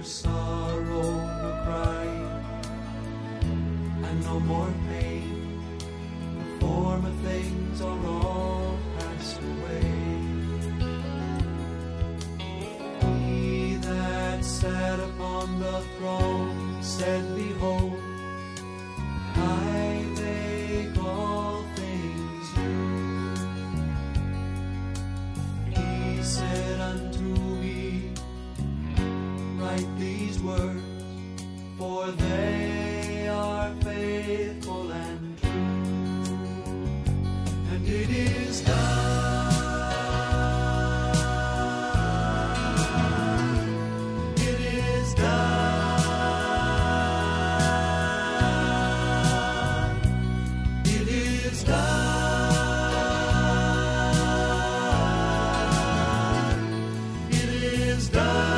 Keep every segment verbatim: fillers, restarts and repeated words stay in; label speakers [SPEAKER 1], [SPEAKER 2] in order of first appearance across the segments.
[SPEAKER 1] sorrow, no crying, and no more pain. The former things are all passed away. He that sat upon the throne said, Behold, I make all things new. He said unto me, Write these words, for they are faithful and true. And it is done. It is done. It is done. It is done.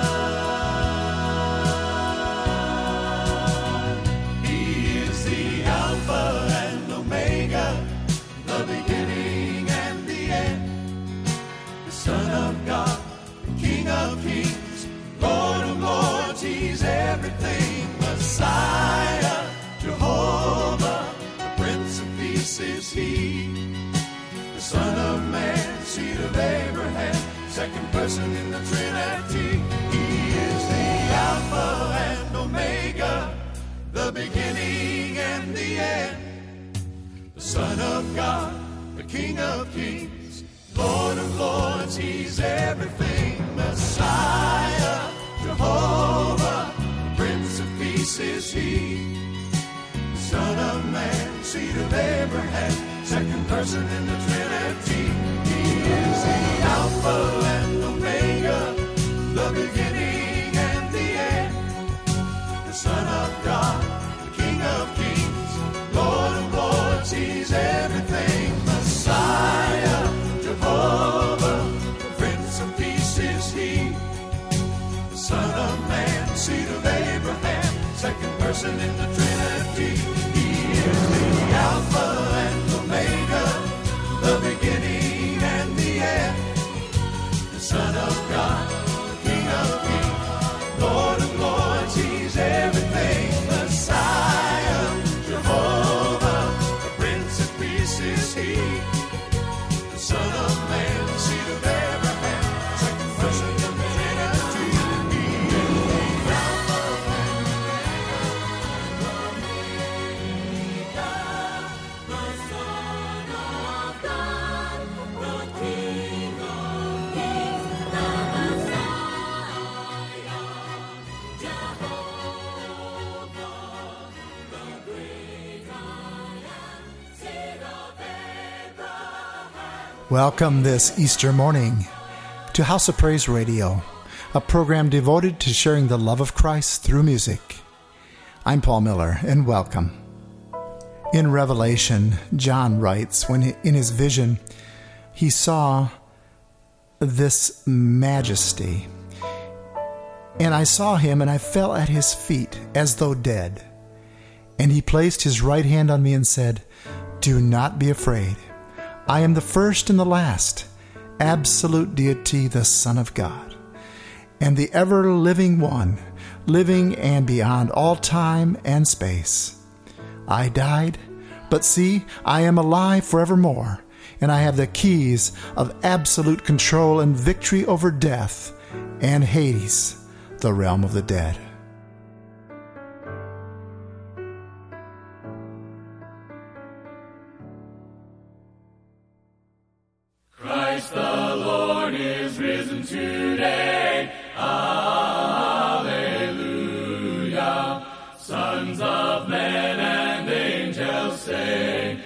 [SPEAKER 1] Everything, Messiah, Jehovah, the Prince of Peace is He, the Son of Man, seed of Abraham, second person in the Trinity. He is the Alpha and Omega, the beginning and the end, the Son of God, the King of Kings, Lord of Lords. He's everything, Messiah, Jehovah, Prince of Peace is He, Son of Man, seed of Abraham, second person in the Trinity. He is the Alpha and Omega, the beginning and the end, the Son of God, the King of Kings, Lord of Lords. He's everything, Messiah, Jehovah, Prince of Peace is He, Son of Man, seed of Abraham, second person in the Trinity. He is the Alpha and Omega, the beginning and the end, the Son of God, the King of Kings, Lord of Lords. He's everything, Messiah, Jehovah, the Prince of Peace is He, the Son of Man, seed of Abraham, second person in the Trinity.
[SPEAKER 2] Welcome this Easter morning to House of Praise Radio, a program devoted to sharing the love of Christ through music. I'm Paul Miller, and welcome. In Revelation, John writes, when in his vision he saw this majesty, and I saw him, and I fell at his feet as though dead. And he placed his right hand on me and said, Do not be afraid. I am the first and the last, absolute deity, the Son of God, and the ever-living one, living and beyond all time and space. I died, but see, I am alive forevermore, and I have the keys of absolute control and victory over death and Hades, the realm of the dead.
[SPEAKER 3] Christ the Lord is risen today. Alleluia. Sons of men and angels sing.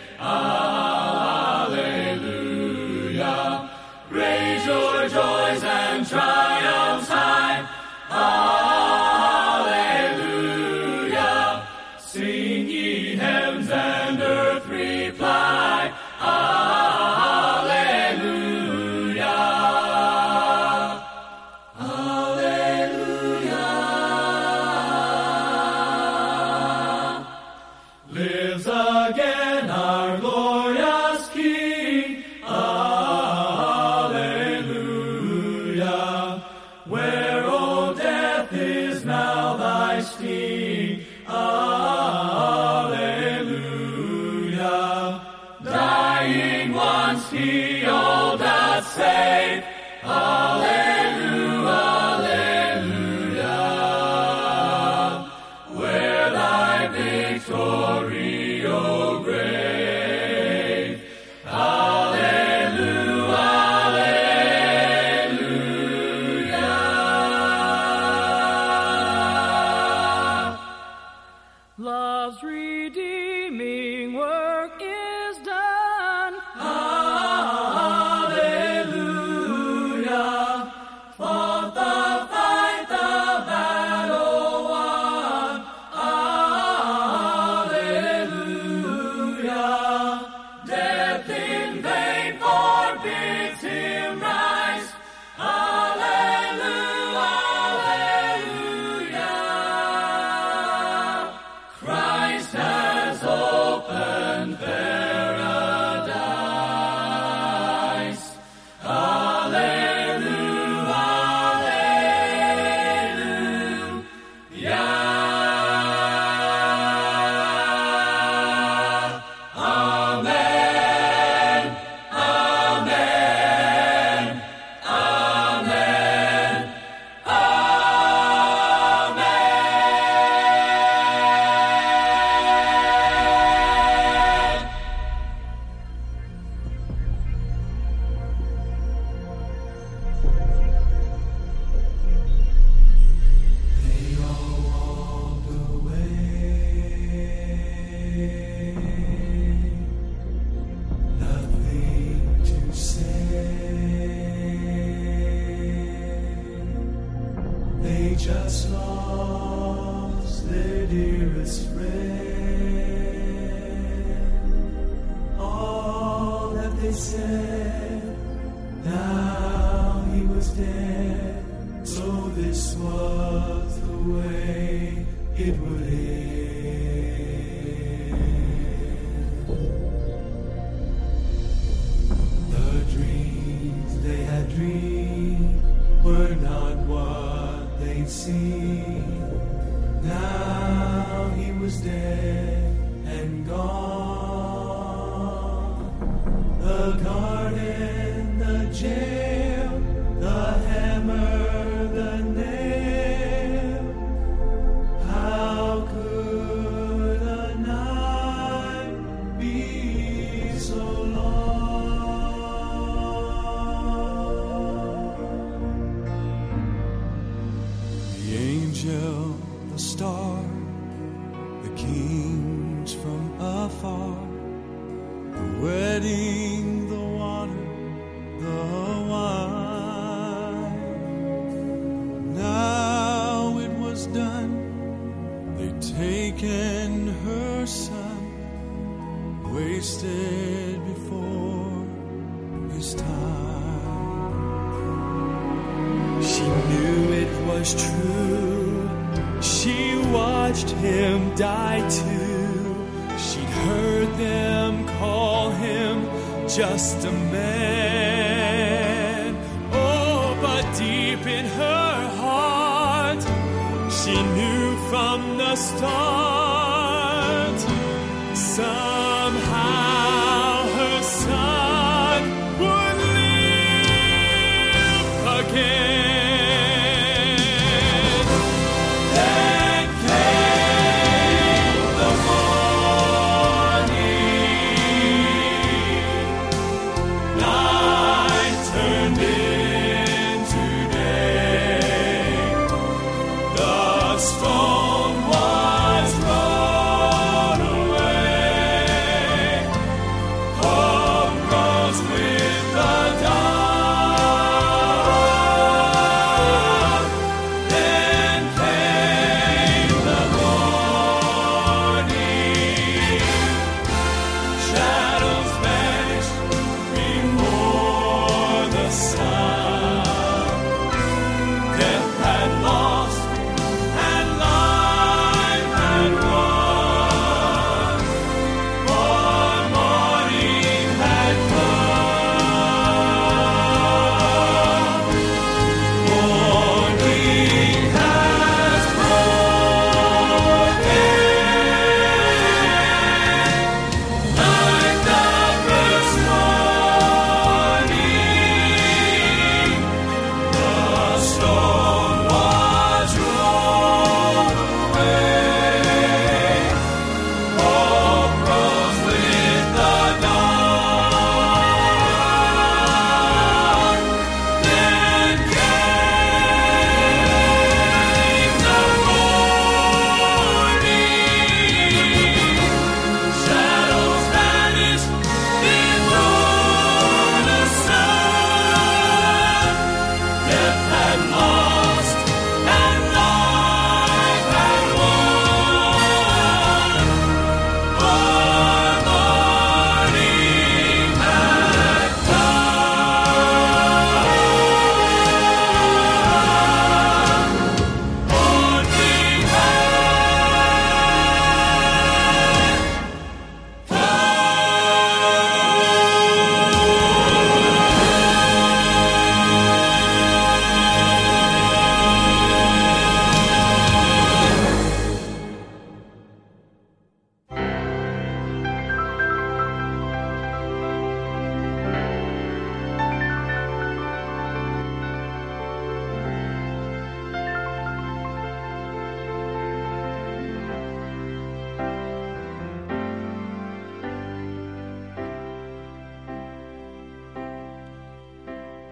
[SPEAKER 3] Alleluia. Raise your joys and triumphs high. Alleluia. everlasting. Alleluia. Dying once he all doth save. Alleluia, alleluia. Where thy victory, O grave. Alleluia, alleluia. Love's redeeming work is done. Alleluia. Fought the fight, the battle won. Alleluia. Death in vain forbids him rise. Alleluia, alleluia. Christ has opened paradise. Alleluia, alleluia. Amen, amen, amen, amen.
[SPEAKER 1] They all walked away, nothing to say. They just lost their dearest friend. All that they said, now he was dead. So this was the way it would end. The dreams they had dreamed were not what they'd seen. Now he was dead and gone. The garden, the jail, the hammer, the nail. How could a night be so long? The angel, the star, the kings from afar, the wedding, the water, the wine. Now it was done. They'd taken her son, wasted before his time. She knew it was true. She watched him die too. She'd heard them call him just a man. Oh, but deep in her heart, she knew from the start, somehow her son would live again. Then came the morning, night turned into day. The stone was rolled away.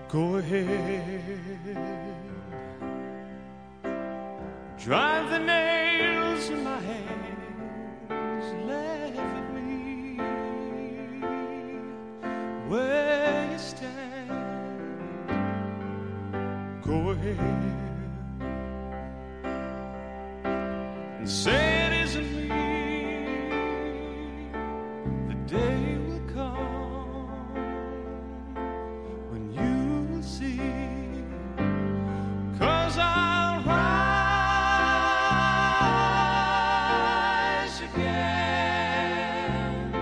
[SPEAKER 1] Go ahead, drive the nails in my hands, laugh at me where you stand. Go ahead and say it isn't me. The day will come when you will see, 'cause I'll rise again.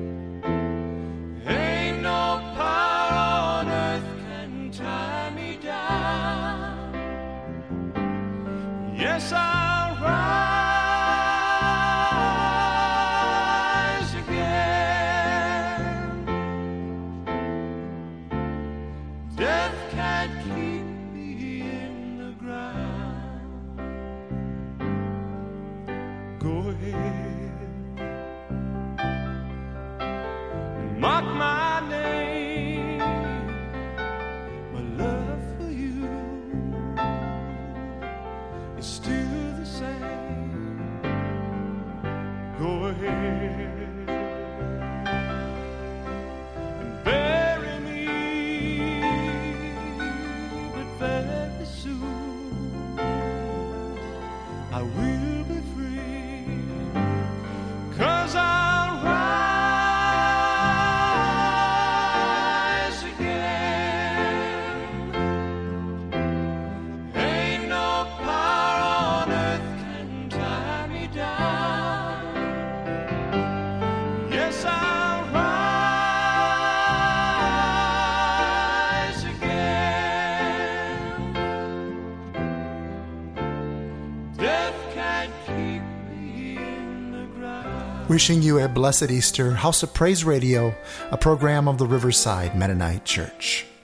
[SPEAKER 1] Ain't no power on earth can tie me down. Yes, I'll rise again. Death can't keep me in the ground. Go ahead and mark my name. My love for you is still the same. Go ahead and bury me, but very soon I will be free, 'cause I'll rise again. Ain't no power on earth can tie me down. Yes, I'll rise again. Death can't keep me in the ground.
[SPEAKER 2] Wishing you a blessed Easter. House of Praise Radio, a program of the Riverside Mennonite Church.